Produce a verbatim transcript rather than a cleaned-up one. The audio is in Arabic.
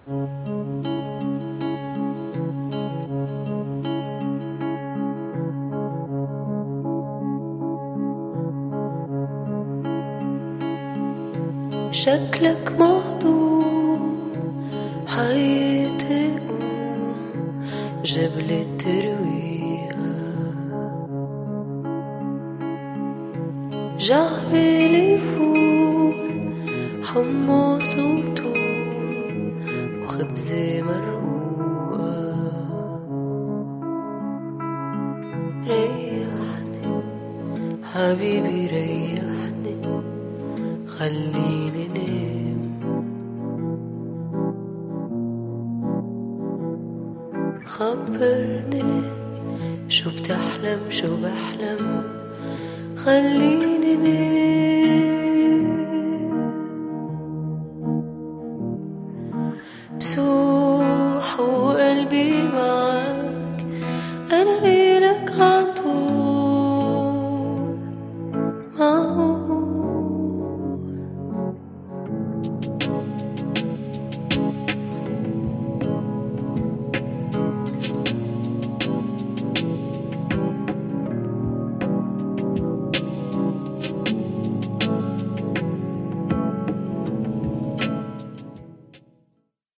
شكلك مهضوم حيتقوم جبل الترويقة جعبل يفول حمص وطوم وخبزة مرقوقة ريحني حبيبي ريحني خليني نام خبرني شو بتحلم شو بحلم خليني نام بسوح وقلبي معاك